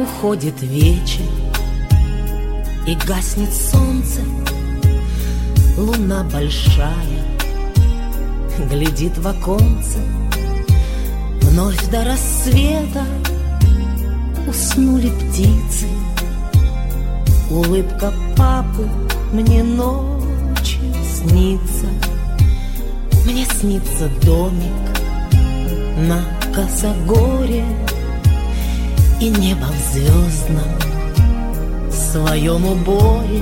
Уходит вечер, и гаснет солнце. Луна большая глядит в оконце. Вновь до рассвета уснули птицы. Улыбка папы мне ночью снится. Мне снится домик на косогоре и небо в звездном своем уборе,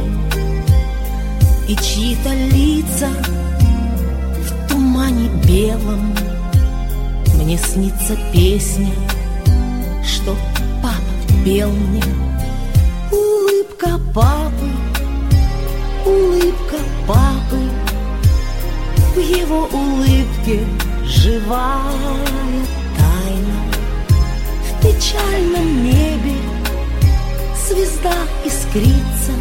и чьи-то лица в тумане белом. Мне снится песня, что папа пел мне. Улыбка папы, улыбка папы, в его улыбке живая тайна. В печальном небе звезда искрится.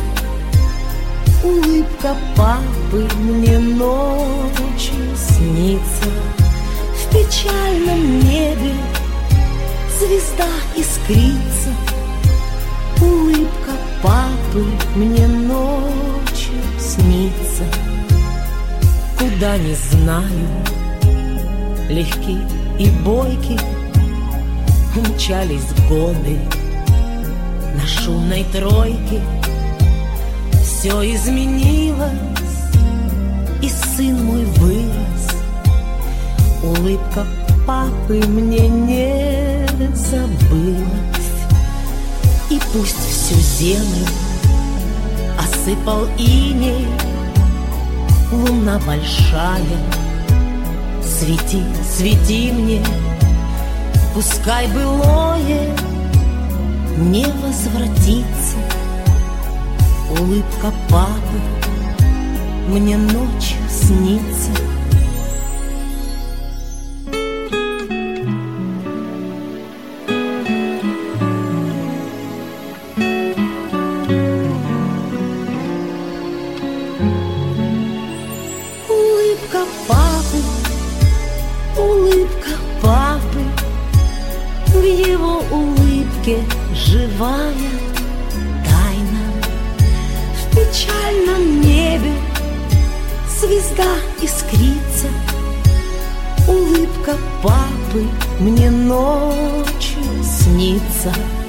Улыбка папы мне ночью снится. В печальном небе звезда искрится. Улыбка папы мне ночью снится. Куда не знаю, легкий и бойкий умчались годы на шумной тройке. Все изменилось, и сын мой вырос. Улыбка папы мне не забылась. И пусть всю землю осыпал иней, луна большая, свети, свети мне. Пускай былое не возвратится. Улыбка папы мне ночью снится. Улыбка папы, улыбка папы, в его улыбке живая тайна. В печальном небе звезда искрится. Улыбка папы мне ночью снится.